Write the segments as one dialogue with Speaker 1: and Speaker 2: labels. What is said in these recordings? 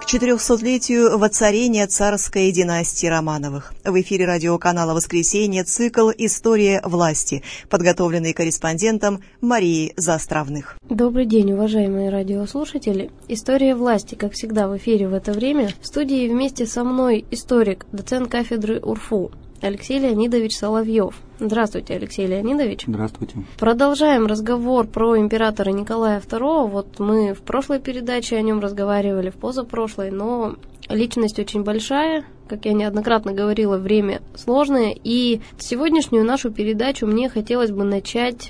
Speaker 1: к 400-летию воцарения царской династии Романовых. В эфире радиоканала «Воскресенье» цикл «История власти», подготовленный корреспондентом Марией Застравных.
Speaker 2: Добрый день, уважаемые радиослушатели. «История власти», как всегда, в эфире в это время. В студии вместе со мной историк, доцент кафедры УрФУ Алексей Леонидович Соловьев. Здравствуйте, Алексей Леонидович.
Speaker 3: Здравствуйте.
Speaker 2: Продолжаем разговор про императора Николая II. Вот мы в прошлой передаче о нем разговаривали, в позапрошлой, но личность очень большая. Как я неоднократно говорила, время сложное. И сегодняшнюю нашу передачу мне хотелось бы начать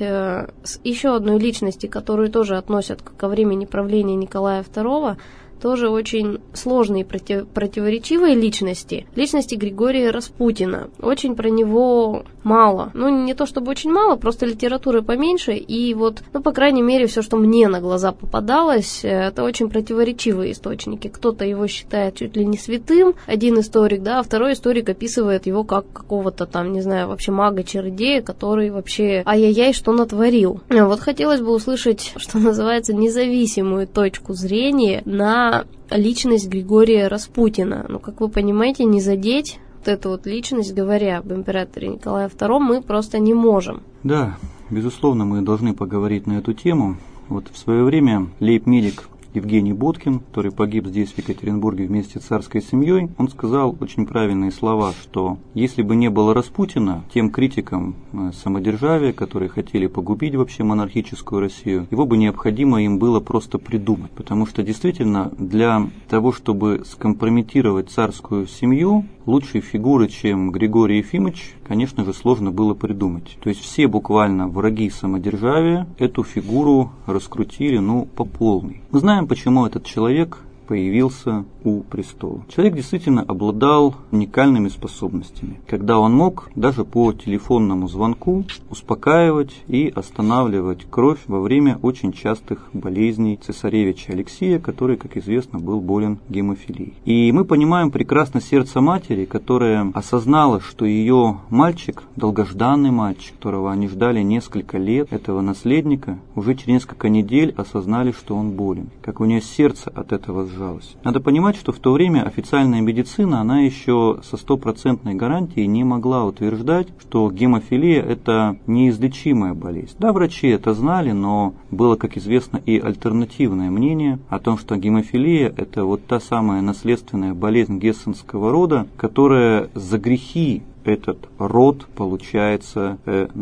Speaker 2: с еще одной личности, которую тоже относят ко времени правления Николая II. Тоже очень сложной и противоречивой личности Григория Распутина. Очень про него мало. Ну, не то чтобы очень мало, просто литературы поменьше. И вот, по крайней мере, все, что мне на глаза попадалось, это очень противоречивые источники. Кто-то его считает чуть ли не святым, один историк, да, а второй историк описывает его как какого-то там, не знаю, вообще мага-чародея, который вообще ай-яй-яй, что натворил. Вот хотелось бы услышать, что называется, независимую точку зрения на личность Григория Распутина. Ну, как вы понимаете, не задеть вот эту вот личность, говоря об императоре Николае II, мы просто не можем.
Speaker 3: Да, безусловно, мы должны поговорить на эту тему. Вот в свое время лейб-медик Евгений Боткин, который погиб здесь, в Екатеринбурге, вместе с царской семьей, он сказал очень правильные слова, что если бы не было Распутина, тем критикам самодержавия, которые хотели погубить вообще монархическую Россию, его бы необходимо им было просто придумать. Потому что действительно для того, чтобы скомпрометировать царскую семью, лучшей фигуры, чем Григорий Ефимович, конечно же, сложно было придумать. То есть все буквально враги самодержавия эту фигуру раскрутили, по полной. Мы знаем, почему этот человек появился у престола. Человек действительно обладал уникальными способностями, когда он мог даже по телефонному звонку успокаивать и останавливать кровь во время очень частых болезней цесаревича Алексея, который, как известно, был болен гемофилией. И мы понимаем прекрасно сердце матери, которая осознала, что ее мальчик, долгожданный мальчик, которого они ждали несколько лет, этого наследника, уже через несколько недель осознали, что он болен. Как у нее сердце от этого сжалось. Надо понимать, что в то время официальная медицина, она еще со 100% гарантией не могла утверждать, что гемофилия – это неизлечимая болезнь. Да, врачи это знали, но было, как известно, и альтернативное мнение о том, что гемофилия – это вот та самая наследственная болезнь гессенского рода, которая за грехи этот род, получается,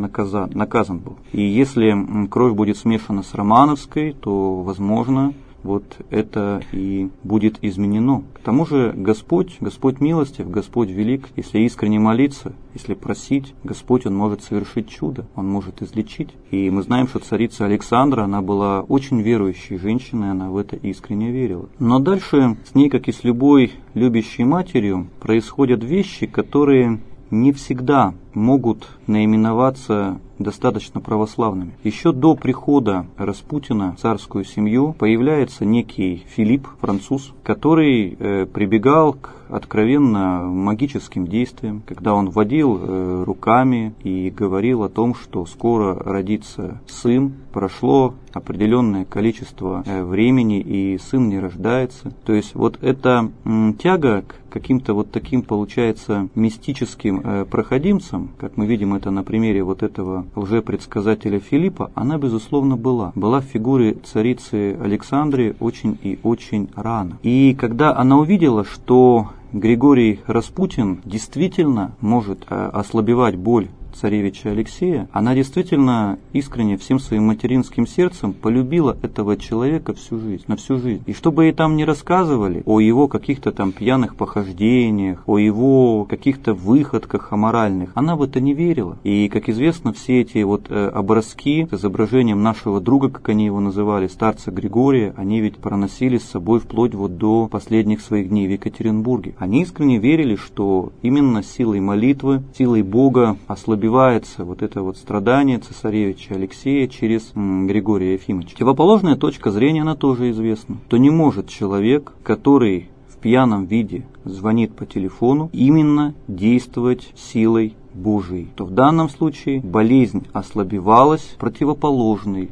Speaker 3: наказан был. И если кровь будет смешана с романовской, то, возможно, вот это и будет изменено. К тому же Господь милостив, Господь велик. Если искренне молиться, если просить, Господь, Он может совершить чудо, Он может излечить. И мы знаем, что царица Александра, она была очень верующей женщиной, она в это искренне верила. Но дальше с ней, как и с любой любящей матерью, происходят вещи, которые не всегда могут наименоваться достаточно православными. Еще до прихода Распутина в царскую семью появляется некий Филипп, француз, который прибегал к откровенно магическим действиям, когда он водил руками и говорил о том, что скоро родится сын. Прошло определенное количество времени, и сын не рождается. То есть вот эта тяга к каким-то вот таким, получается, мистическим проходимцам, как мы видим это на примере вот этого лжепредсказателя Филиппа, она, безусловно, была. Была в фигуре царицы Александры очень и очень рано. И когда она увидела, что Григорий Распутин действительно может ослабевать боль царевича Алексея, она действительно искренне всем своим материнским сердцем полюбила этого человека на всю жизнь. И что бы ей там ни рассказывали о его каких-то там пьяных похождениях, о его каких-то выходках аморальных, она в это не верила. И, как известно, все эти вот образки с изображением нашего друга, как они его называли, старца Григория, они ведь проносили с собой вплоть вот до последних своих дней в Екатеринбурге. Они искренне верили, что именно силой молитвы, силой Бога ослабевается вот это вот страдание цесаревича Алексея через Григория Ефимовича. Противоположная точка зрения, она тоже известна. То не может человек, который в пьяном виде звонит по телефону, именно действовать силой Божией. То в данном случае болезнь ослабевалась противоположной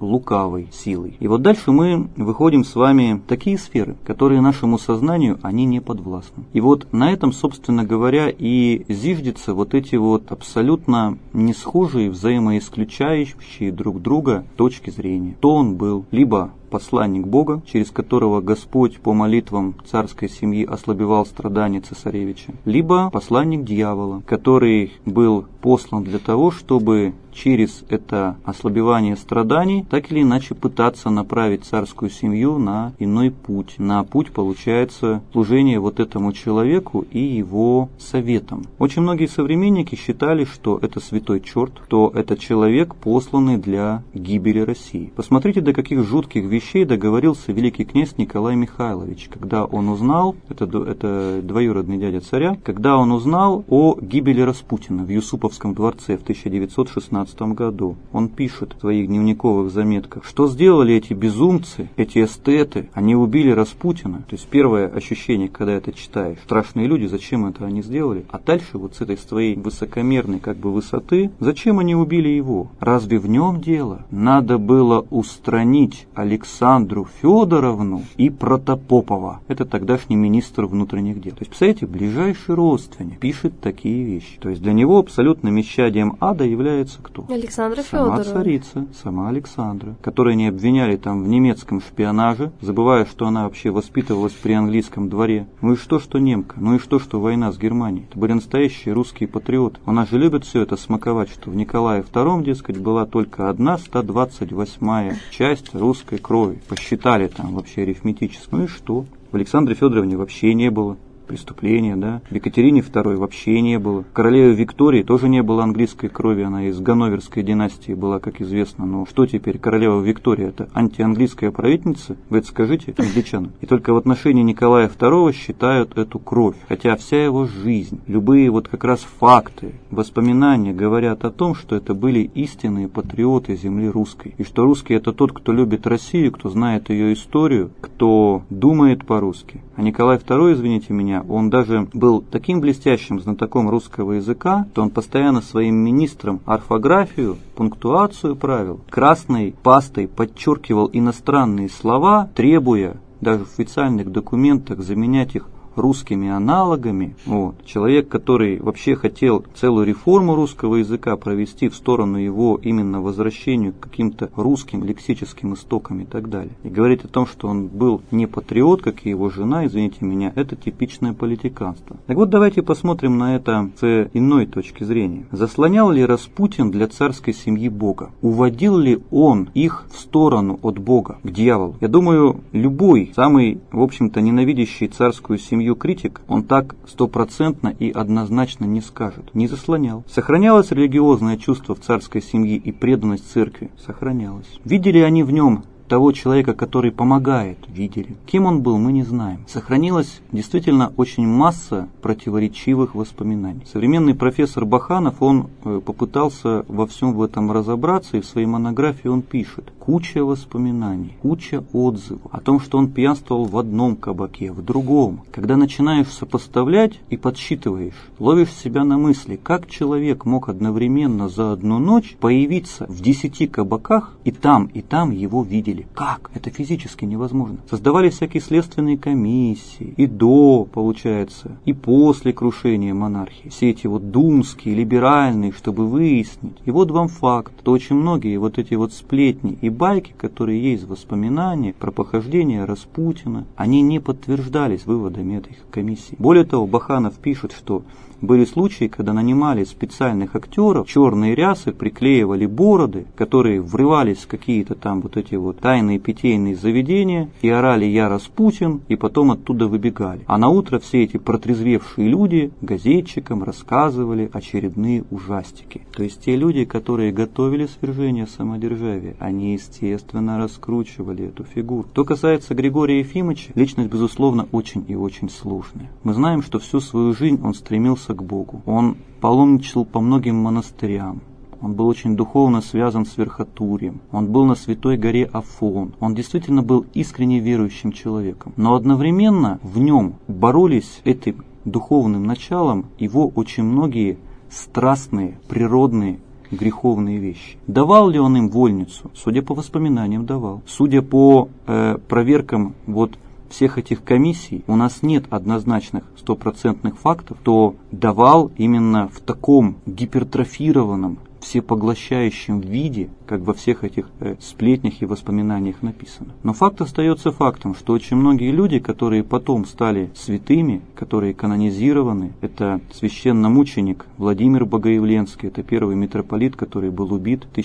Speaker 3: лукавой силой. И вот дальше мы выходим с вами в такие сферы, которые нашему сознанию, они не подвластны. И вот на этом, собственно говоря, и зиждятся вот эти вот абсолютно не схожие, взаимоисключающие друг друга точки зрения. То он был либо посланник Бога, через которого Господь по молитвам царской семьи ослабевал страдания цесаревича, либо посланник дьявола, который был послан для того, чтобы через это ослабевание страданий так или иначе пытаться направить царскую семью на иной путь. На путь, получается, служения вот этому человеку и его советам. Очень многие современники считали, что это святой черт, что это человек, посланный для гибели России. Посмотрите, до каких жутких вещей договорился великий князь Николай Михайлович, когда он узнал, это двоюродный дядя царя, когда он узнал о гибели Распутина в Юсуповском дворце в 1916 году. Он пишет в своих дневниковых заметках, что сделали эти безумцы, эти эстеты, они убили Распутина. То есть первое ощущение, когда это читаешь, страшные люди, зачем это они сделали? А дальше вот с этой своей высокомерной как бы высоты, зачем они убили его? Разве в нем дело? Надо было устранить Александру Федоровну и Протопопова. Это тогдашний министр внутренних дел. То есть, представляете, ближайший родственник пишет такие вещи. То есть для него абсолютным исчадием ада является кто?
Speaker 2: Александра
Speaker 3: Сама
Speaker 2: Федоровна.
Speaker 3: царица, сама Александра, которую не обвиняли там в немецком шпионаже, забывая, что она вообще воспитывалась при английском дворе. Ну и что немка? Ну и что война с Германией? Это были настоящие русские патриоты. У нас же любят все это смаковать, что в Николае II, дескать, была только одна 128-я часть русской крови. Посчитали там вообще арифметически. Ну и что? В Александре Федоровне вообще не было преступления, да. В Екатерине II вообще не было. В королеве Виктории тоже не было английской крови, она из Ганноверской династии была, как известно. Но что теперь, королева Виктория, это антианглийская правительница? Вы это скажите англичанам. И только в отношении Николая II считают эту кровь. Хотя вся его жизнь, любые вот как раз факты, воспоминания говорят о том, что это были истинные патриоты земли русской. И что русский это тот, кто любит Россию, кто знает ее историю, кто думает по-русски. А Николай II, извините меня, он даже был таким блестящим знатоком русского языка, что он постоянно своим министрам орфографию, пунктуацию правил, красной пастой подчеркивал иностранные слова, требуя даже в официальных документах заменять их русскими аналогами. Вот. Человек, который вообще хотел целую реформу русского языка провести в сторону его именно возвращению к каким-то русским лексическим истокам и так далее. И говорить о том, что он был не патриот, как и его жена, извините меня, это типичное политиканство. Так вот, давайте посмотрим на это с иной точки зрения. Заслонял ли Распутин для царской семьи Бога? Уводил ли он их в сторону от Бога, к дьяволу? Я думаю, любой, самый, в общем-то, ненавидящий царскую семью критик, он так стопроцентно и однозначно не скажет. Не заслонял. Сохранялось религиозное чувство в царской семье и преданность церкви? Сохранялось. Видели они в нем того человека, который помогает? Видели. Кем он был, мы не знаем. Сохранилась действительно очень масса противоречивых воспоминаний. Современный профессор Баханов, он попытался во всем в этом разобраться, и в своей монографии он пишет: куча воспоминаний, куча отзывов о том, что он пьянствовал в одном кабаке, в другом. Когда начинаешь сопоставлять и подсчитываешь, ловишь себя на мысли, как человек мог одновременно за одну ночь появиться в 10 кабаках, и там его видели. Как? Это физически невозможно. Создавали всякие следственные комиссии, и до, получается, и после крушения монархии. Все эти вот думские, либеральные, чтобы выяснить. И вот вам факт, что очень многие вот эти вот сплетни и байки, которые есть в воспоминаниях про похождение Распутина, они не подтверждались выводами этих комиссий. Более того, Баханов пишет, что были случаи, когда нанимали специальных актеров, черные рясы, приклеивали бороды, которые врывались в какие-то там вот эти вот тайные питейные заведения и орали «Я Распутин», и потом оттуда выбегали. А на утро все эти протрезвевшие люди газетчикам рассказывали очередные ужастики. То есть те люди, которые готовили свержение самодержавия, они, естественно, раскручивали эту фигуру. Что касается Григория Ефимовича, личность, безусловно, очень и очень сложная. Мы знаем, что всю свою жизнь он стремился к Богу. Он паломничал по многим монастырям. Он был очень духовно связан с Верхотурьем. Он был на Святой горе Афон. Он действительно был искренне верующим человеком. Но одновременно в нем боролись этим духовным началом его очень многие страстные, природные, греховные вещи. Давал ли он им вольницу? Судя по воспоминаниям, давал. Судя по проверкам всех этих комиссий, у нас нет однозначных 100% фактов, то давал именно в таком гипертрофированном, всепоглощающем виде, как во всех этих сплетнях и воспоминаниях написано. Но факт остается фактом, что очень многие люди, которые потом стали святыми, которые канонизированы, это священномученик Владимир Богоявленский, это первый митрополит, который был убит в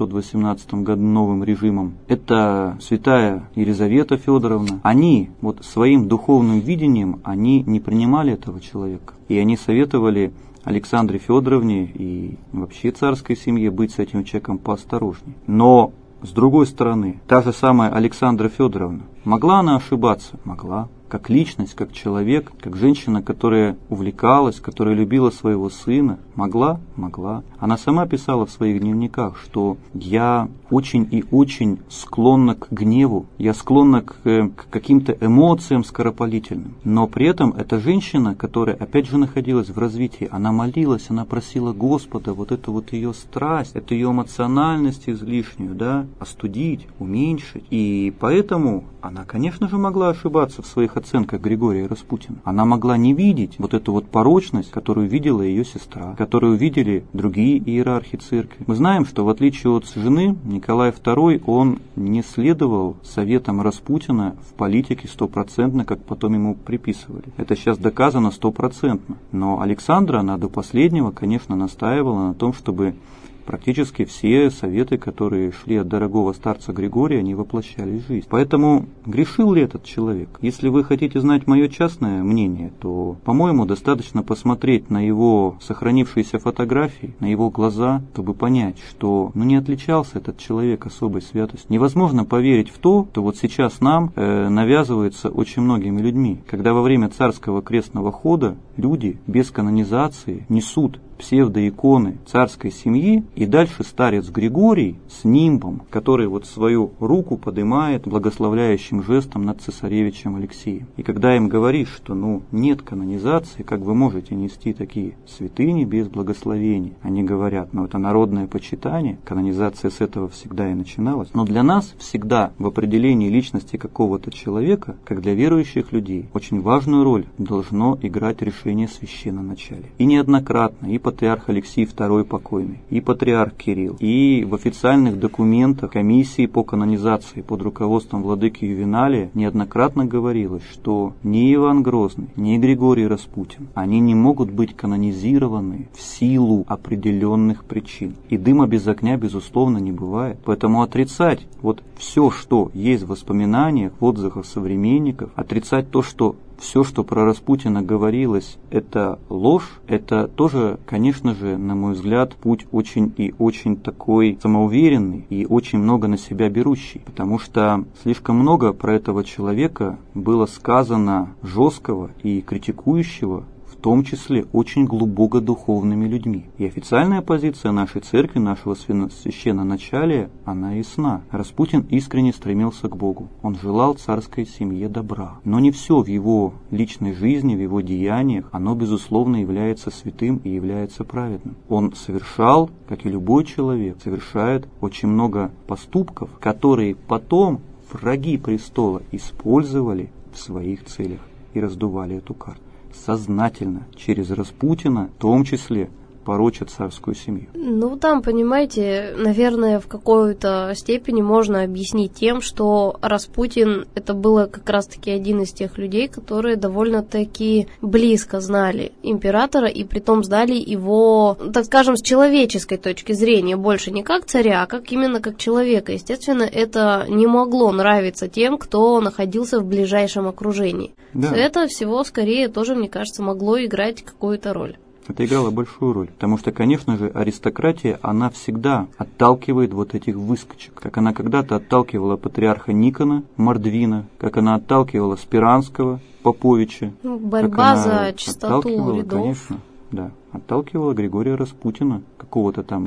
Speaker 3: 1918 году новым режимом, это святая Елизавета Федоровна, они своим духовным видением, они не принимали этого человека, и они советовали Александре Федоровне и вообще царской семье быть с этим человеком поосторожнее. Но, с другой стороны, та же самая Александра Федоровна, могла она ошибаться? Могла. Как личность, как человек, как женщина, которая увлекалась, которая любила своего сына. Могла? Могла. Она сама писала в своих дневниках, что я очень и очень склонна к гневу, я склонна к каким-то эмоциям скоропалительным. Но при этом эта женщина, которая опять же находилась в развитии, она молилась, она просила Господа эту ее страсть, эту ее эмоциональность излишнюю, остудить, уменьшить. И поэтому она, конечно же, могла ошибаться в своих оценках Григория Распутина. Она могла не видеть эту порочность, которую видела ее сестра, которую видели другие иерархи церкви. Мы знаем, что в отличие от жены, Николай II, он не следовал советам Распутина в политике 100%, как потом ему приписывали. Это сейчас доказано 100%. Но Александра, она до последнего, конечно, настаивала на том, чтобы практически все советы, которые шли от дорогого старца Григория, они воплощались в жизнь. Поэтому грешил ли этот человек? Если вы хотите знать мое частное мнение, то, по-моему, достаточно посмотреть на его сохранившиеся фотографии, на его глаза, чтобы понять, что не отличался этот человек особой святостью. Невозможно поверить в то, что сейчас нам навязывается очень многими людьми, когда во время царского крестного хода люди без канонизации несут псевдоиконы царской семьи, и дальше старец Григорий с нимбом, который свою руку поднимает благословляющим жестом над цесаревичем Алексеем. И когда им говоришь, что нет канонизации, как вы можете нести такие святыни без благословения? Они говорят, это народное почитание, канонизация с этого всегда и начиналась. Но для нас всегда в определении личности какого-то человека, как для верующих людей, очень важную роль должно играть решение священноначалия. И неоднократно и патриарх Алексий II покойный, и патриарх Кирилл, и в официальных документах комиссии по канонизации под руководством владыки Ювеналия неоднократно говорилось, что ни Иван Грозный, ни Григорий Распутин, они не могут быть канонизированы в силу определенных причин. И дыма без огня, безусловно, не бывает. Поэтому отрицать все, что есть в воспоминаниях, в отзывах современников, отрицать то, что все, что про Распутина говорилось, это ложь, это тоже, конечно же, на мой взгляд, путь очень и очень такой самоуверенный и очень много на себя берущий, потому что слишком много про этого человека было сказано жесткого и критикующего, в том числе очень глубоко духовными людьми. И официальная позиция нашей церкви, нашего священноначалия, она ясна. Распутин искренне стремился к Богу. Он желал царской семье добра. Но не все в его личной жизни, в его деяниях, оно, безусловно, является святым и является праведным. Он совершал, как и любой человек, совершает очень много поступков, которые потом враги престола использовали в своих целях и раздували эту карту. Сознательно, через Распутина, в том числе, порочат царскую семью.
Speaker 2: Там, понимаете, наверное, в какой-то степени можно объяснить тем, что Распутин это было как раз-таки один из тех людей, которые довольно-таки близко знали императора и притом знали его, так скажем, с человеческой точки зрения, больше не как царя, а как именно как человека. Естественно, это не могло нравиться тем, кто находился в ближайшем окружении. Да. Это всего скорее тоже, мне кажется, могло играть какую-то роль.
Speaker 3: Это играло большую роль, потому что, конечно же, аристократия, она всегда отталкивает этих выскочек, как она когда-то отталкивала патриарха Никона, Мордвина, как она отталкивала Спиранского, Поповича.
Speaker 2: Борьба за чистоту рядов.
Speaker 3: Конечно, да, отталкивала Григория Распутина, какого-то там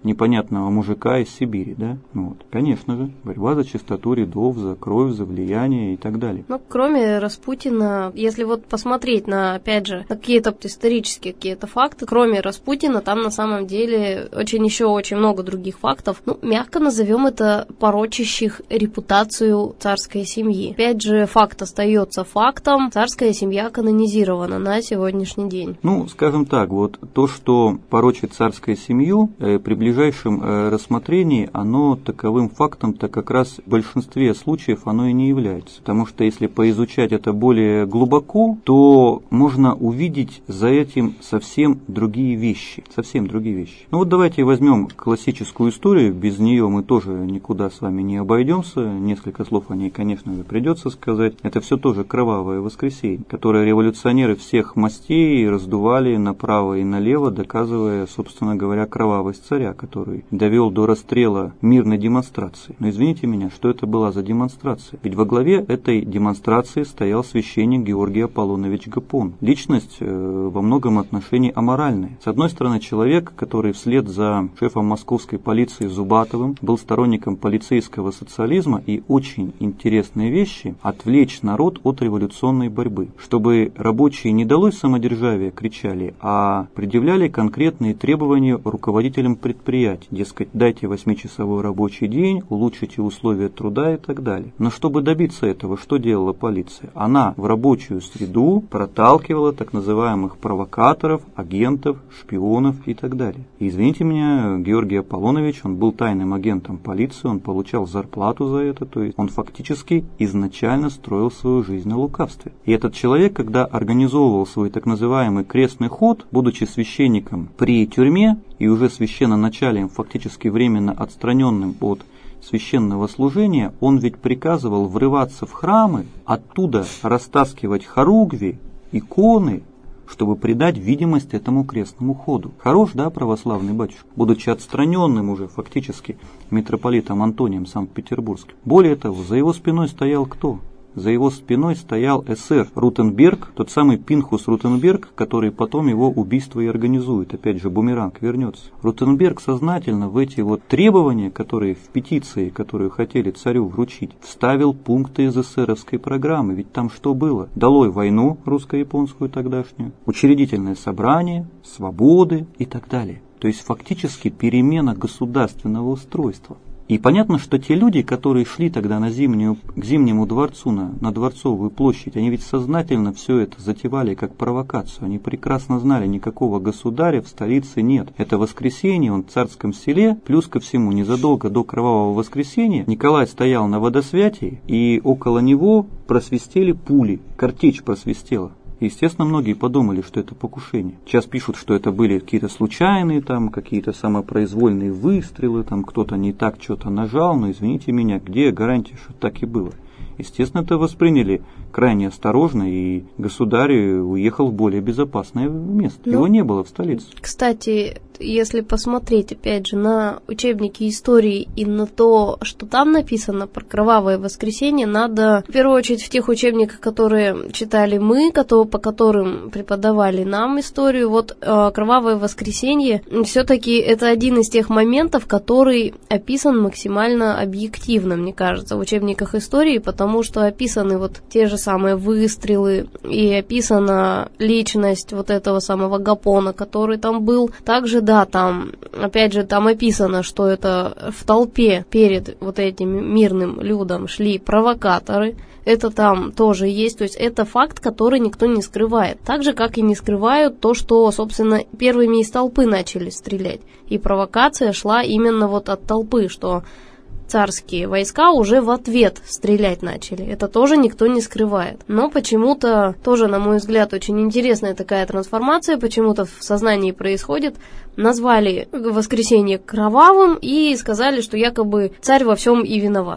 Speaker 3: непонятного мужика из Сибири, да? Вот. Конечно же, борьба за чистоту рядов, за кровь, за влияние и так далее.
Speaker 2: Ну, кроме Распутина, если вот посмотреть на, опять же, на какие-то исторические какие-то факты, кроме Распутина, там на самом деле очень много других фактов, ну, мягко назовем это, порочащих репутацию царской семьи. Опять же, факт остается фактом, царская семья канонизирована на сегодняшний день.
Speaker 3: Ну, скажем так, вот то, что порочит царскую семью, при ближайшем рассмотрении, оно таковым фактом-то как раз в большинстве случаев оно и не является. Потому что если поизучать это более глубоко, то можно увидеть за этим совсем другие вещи. Ну вот давайте возьмем классическую историю, без нее мы тоже никуда с вами не обойдемся, несколько слов о ней, конечно же, придется сказать. Это все тоже кровавое воскресенье, которое революционеры всех мастей раздували направо и налево, доказывая, собственно говоря, кровавость царя, который довел до расстрела мирной демонстрации. Но извините меня, что это была за демонстрация? Ведь во главе этой демонстрации стоял священник Георгий Аполлонович Гапон. Личность во многом отношении аморальная. С одной стороны, человек, который вслед за шефом московской полиции Зубатовым был сторонником полицейского социализма, и очень интересные вещи — отвлечь народ от революционной борьбы, чтобы рабочие не далось самодержавие кричали, а предъявляли конкретные требования руководителям предприятий, дескать, дайте 8-часовой рабочий день, улучшите условия труда и так далее. Но чтобы добиться этого, что делала полиция? Она в рабочую среду проталкивала так называемых провокаторов, агентов, шпионов и так далее. И извините меня, Георгий Аполлонович, он был тайным агентом полиции, он получал зарплату за это, то есть он фактически изначально строил свою жизнь на лукавстве. И этот человек, когда организовывал свой так называемый крестный ход, будучи священником при тюрьме и уже священноначалием, фактически временно отстраненным от священного служения, он ведь приказывал врываться в храмы, оттуда растаскивать хоругви, иконы, чтобы придать видимость этому крестному ходу. Хорош, да, православный батюшка, будучи отстраненным уже фактически митрополитом Антонием Санкт-Петербургским. Более того, за его спиной стоял кто? За его спиной стоял эсэр Рутенберг, тот самый Пинхус Рутенберг, который потом его убийство и организует. Опять же, бумеранг вернется. Рутенберг сознательно в эти вот требования, которые в петиции, которую хотели царю вручить, вставил пункты из эсеровской программы. Ведь там что было? Долой войну русско-японскую тогдашнюю, учредительное собрание, свободы и так далее. То есть фактически перемена государственного устройства. И понятно, что те люди, которые шли тогда к Зимнему дворцу, на Дворцовую площадь, они ведь сознательно все это затевали как провокацию. Они прекрасно знали, никакого государя в столице нет. Это воскресенье, он в Царском Селе, плюс ко всему, незадолго до Кровавого воскресенья Николай стоял на водосвятии, и около него просвистели пули, картечь просвистела. Естественно, многие подумали, что это покушение. Сейчас пишут, что это были какие-то случайные, там, какие-то самопроизвольные выстрелы, там, кто-то не так что-то нажал, но извините меня, где гарантия, что так и было? Естественно, это восприняли крайне осторожно, и государь уехал в более безопасное место. Его не было в столице.
Speaker 2: Кстати, если посмотреть, опять же, на учебники истории и на то, что там написано про Кровавое воскресенье, надо, в первую очередь, в тех учебниках, которые читали мы, по которым преподавали нам историю, вот Кровавое воскресенье, все-таки это один из тех моментов, который описан максимально объективно, мне кажется, в учебниках истории, потому что описаны вот те же самые выстрелы, и описана личность вот этого самого Гапона, который там был. Также, да, там, опять же, там описано, что это в толпе перед вот этим мирным людом шли провокаторы. Это там тоже есть, то есть это факт, который никто не скрывает. Так же, как и не скрывают то, что, собственно, первыми из толпы начали стрелять. И провокация шла именно вот от толпы, что царские войска уже в ответ стрелять начали. Это тоже никто не скрывает. Но почему-то, тоже, на мой взгляд, очень интересная такая трансформация, почему-то в сознании происходит. Назвали воскресенье кровавым и сказали, что якобы царь во всем и виноват.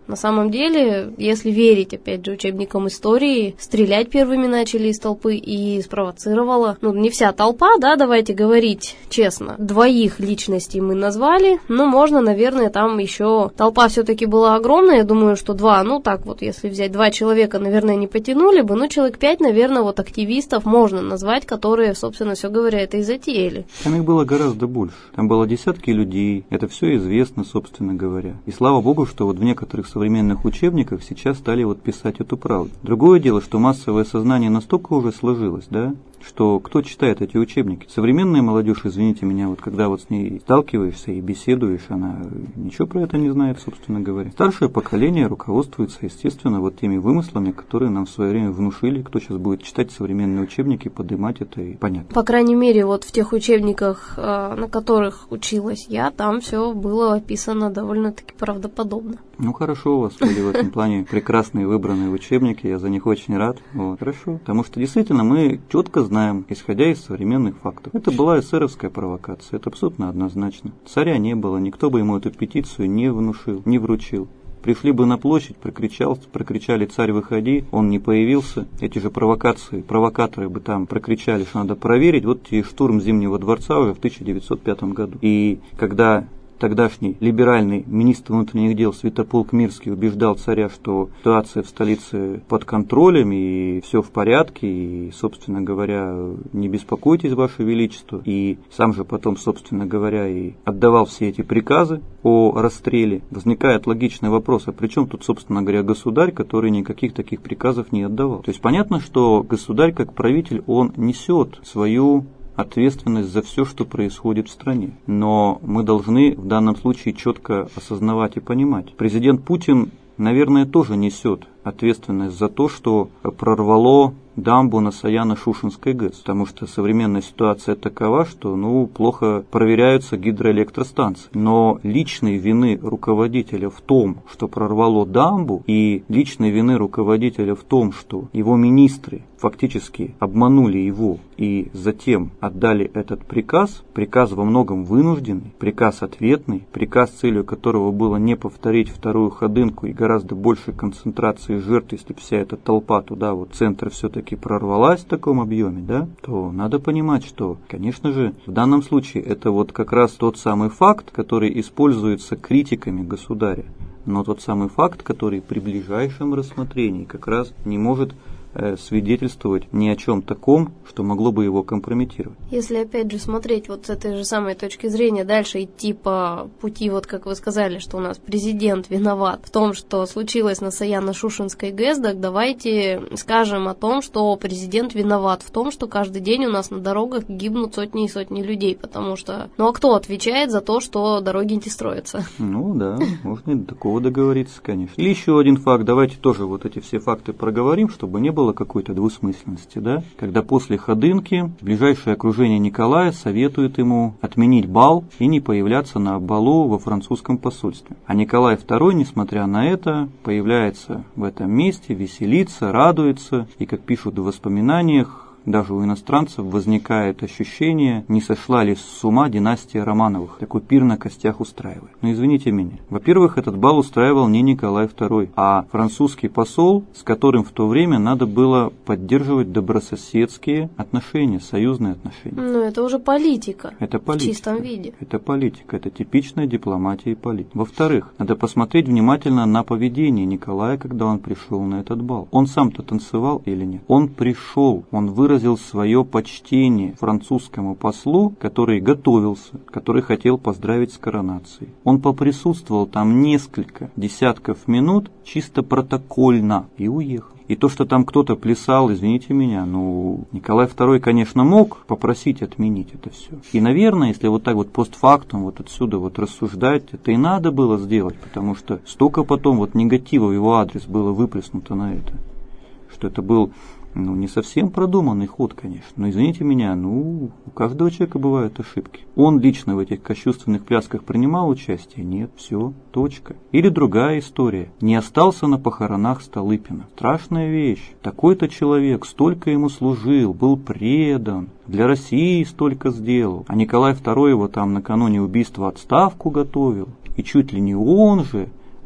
Speaker 2: На самом деле, если верить, опять же, учебникам истории, стрелять первыми начали из толпы и спровоцировала, не вся толпа, да, давайте говорить честно. 2 личностей мы назвали, но можно, наверное, там еще толпа все-таки была огромная, я думаю, что 2, если взять 2 человека, наверное, не потянули бы, человек 5, наверное, активистов можно назвать, которые, собственно, все говоря, это и затеяли.
Speaker 3: Там их было гораздо больше. Там было десятки людей, это все известно, собственно говоря. И слава богу, что в некоторых современных учебниках сейчас стали писать эту правду. Другое дело, что массовое сознание настолько уже сложилось, да, что кто читает эти учебники? Современная молодежь, извините меня, когда с ней сталкиваешься и беседуешь, она ничего про это не знает, собственно говоря. Старшее поколение руководствуется, естественно, теми вымыслами, которые нам в свое время внушили. Кто сейчас будет читать современные учебники, поднимать это и понятно.
Speaker 2: По крайней мере, в тех учебниках, на которых училась я, там все было описано довольно-таки правдоподобно.
Speaker 3: Хорошо, у вас были в этом плане прекрасные выбранные учебники, я за них очень рад. Хорошо, потому что действительно мы четко знаем, исходя из современных фактов. Это была эсеровская провокация, это абсолютно однозначно. Царя не было, никто бы ему эту петицию не внушил, не вручил. Пришли бы на площадь, прокричали «Царь, выходи», он не появился. Эти же провокаторы бы там прокричали, что надо проверить. И штурм Зимнего дворца уже в 1905 году. И когда тогдашний либеральный министр внутренних дел Святополк Мирский убеждал царя, что ситуация в столице под контролем и все в порядке, и, собственно говоря, не беспокойтесь, Ваше Величество, и сам же потом, собственно говоря, и отдавал все эти приказы о расстреле, возникает логичный вопрос, а при чем тут, собственно говоря, государь, который никаких таких приказов не отдавал? То есть понятно, что государь, как правитель, он несет свою ответственность за все, что происходит в стране. Но мы должны в данном случае четко осознавать и понимать. Президент Путин, наверное, тоже несет ответственность за то, что прорвало дамбу на Саяно-Шушенской ГЭС, потому что современная ситуация такова, что плохо проверяются гидроэлектростанции. Но личной вины руководителя в том, что прорвало дамбу, и личной вины руководителя в том, что его министры фактически обманули его и затем отдали этот приказ во многом вынужденный, приказ ответный, приказ, целью которого было не повторить вторую Ходынку и гораздо большей концентрации жертв, если бы вся эта толпа туда, центр все-таки прорвалась в таком объеме, да, то надо понимать, что, конечно же, в данном случае это как раз тот самый факт, который используется критиками государя, но тот самый факт, который при ближайшем рассмотрении как раз не может свидетельствовать ни о чем таком, что могло бы его компрометировать.
Speaker 2: Если опять же смотреть с этой же самой точки зрения, дальше идти по пути, как вы сказали, что у нас президент виноват в том, что случилось на Саяно-Шушенской ГЭС, так давайте скажем о том, что президент виноват в том, что каждый день у нас на дорогах гибнут сотни и сотни людей, потому что, а кто отвечает за то, что дороги не строятся?
Speaker 3: Да, можно и до такого договориться, конечно. И еще один факт, давайте тоже эти все факты проговорим, чтобы не было какой-то двусмысленности, да? Когда после Ходынки ближайшее окружение Николая советует ему отменить бал и не появляться на балу во французском посольстве. А Николай II, несмотря на это, появляется в этом месте, веселится, радуется, и, как пишут в воспоминаниях, даже у иностранцев возникает ощущение, не сошла ли с ума династия Романовых, такой пир на костях устраивает. Но извините меня. Во-первых, этот бал устраивал не Николай II, а французский посол, с которым в то время надо было поддерживать добрососедские отношения, союзные отношения.
Speaker 2: Это уже политика.
Speaker 3: Это политика.
Speaker 2: В чистом виде.
Speaker 3: Это политика, это типичная дипломатия и политика. Во-вторых, надо посмотреть внимательно на поведение Николая, когда он пришел на этот бал. Он сам-то танцевал или нет? Он пришел, он выразил свое почтение французскому послу, который готовился, который хотел поздравить с коронацией. Он поприсутствовал там несколько десятков минут чисто протокольно и уехал. И то, что там кто-то плясал, извините меня, Николай II, конечно, мог попросить отменить это все. И, наверное, если постфактум отсюда рассуждать, это и надо было сделать, потому что столько потом негатива в его адрес было выплеснуто на это, что это был не совсем продуманный ход, конечно. Но извините меня, у каждого человека бывают ошибки. Он лично в этих кощунственных плясках принимал участие? Нет, все, точка. Или другая история. Не остался на похоронах Столыпина. Страшная вещь. Такой-то человек столько ему служил, был предан, для России столько сделал. А Николай II его там накануне убийства отставку готовил. И чуть ли не он же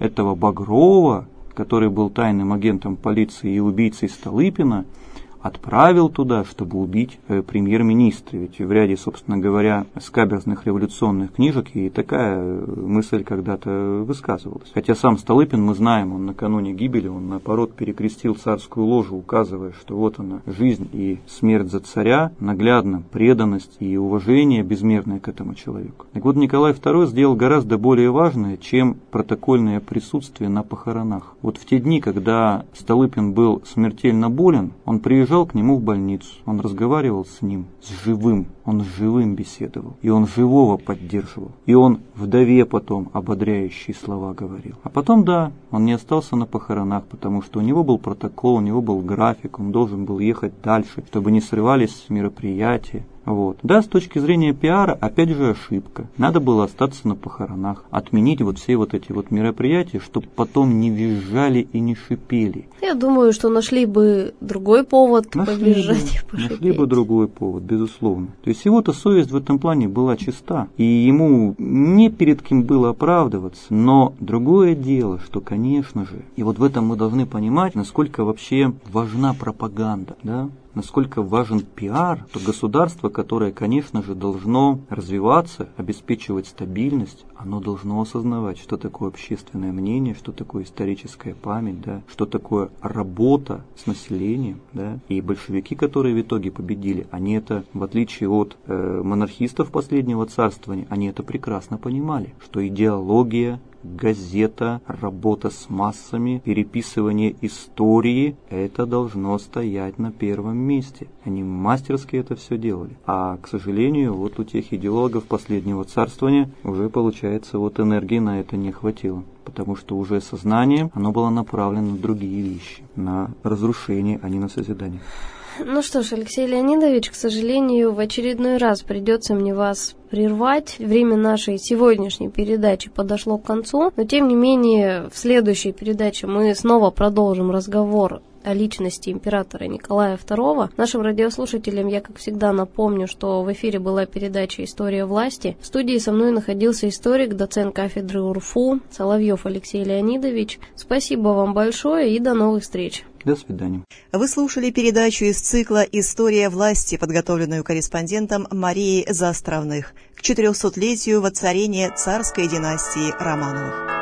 Speaker 3: этого Багрова, который был тайным агентом полиции и убийцей Столыпина, отправил туда, чтобы убить премьер-министра. Ведь в ряде, собственно говоря, скаберзных революционных книжек и такая мысль когда-то высказывалась. Хотя сам Столыпин, мы знаем, он накануне гибели, он наоборот перекрестил царскую ложу, указывая, что вот она, жизнь и смерть за царя, наглядно преданность и уважение безмерное к этому человеку. Так вот, Николай II сделал гораздо более важное, чем протокольное присутствие на похоронах. Вот в те дни, когда Столыпин был смертельно болен, он приезжал к нему в больницу, он разговаривал с ним, с живым, он с живым беседовал, и он живого поддерживал, и он вдове потом ободряющие слова говорил. А потом, да, он не остался на похоронах, потому что у него был протокол, у него был график, он должен был ехать дальше, чтобы не срывались мероприятия. Вот. Да, с точки зрения пиара, опять же, ошибка. Надо было остаться на похоронах, отменить вот все вот эти вот мероприятия, чтобы потом не визжали и не шипели.
Speaker 2: Я думаю, что нашли бы другой повод повизжать и пошипеть.
Speaker 3: Нашли бы другой повод, безусловно. То есть его-то совесть в этом плане была чиста, и ему не перед кем было оправдываться. Но другое дело, что, конечно же, и вот в этом мы должны понимать, насколько вообще важна пропаганда, да? Насколько важен пиар, то государство, которое, конечно же, должно развиваться, обеспечивать стабильность, оно должно осознавать, что такое общественное мнение, что такое историческая память, да, что такое работа с населением. Да. И большевики, которые в итоге победили, они это, в отличие от монархистов последнего царствования, они это прекрасно понимали, что идеология, газета, работа с массами, переписывание истории, это должно стоять на первом месте. Они мастерски это все делали. А, к сожалению, вот у тех идеологов последнего царствования уже, получается, вот энергии на это не хватило. Потому что уже сознание, оно было направлено на другие вещи, на разрушение, а не на созидание.
Speaker 2: Ну что ж, Алексей Леонидович, к сожалению, в очередной раз придется мне вас прервать. Время нашей сегодняшней передачи подошло к концу, но тем не менее в следующей передаче мы снова продолжим разговор о личности императора Николая II. Нашим радиослушателям я, как всегда, напомню, что в эфире была передача «История власти». В студии со мной находился историк, доцент кафедры УрФУ Соловьев Алексей Леонидович. Спасибо вам большое и до новых встреч.
Speaker 3: До свидания.
Speaker 1: Вы слушали передачу из цикла «История власти», подготовленную корреспондентом Марией Заостровных к 400-летию воцарения царской династии Романовых.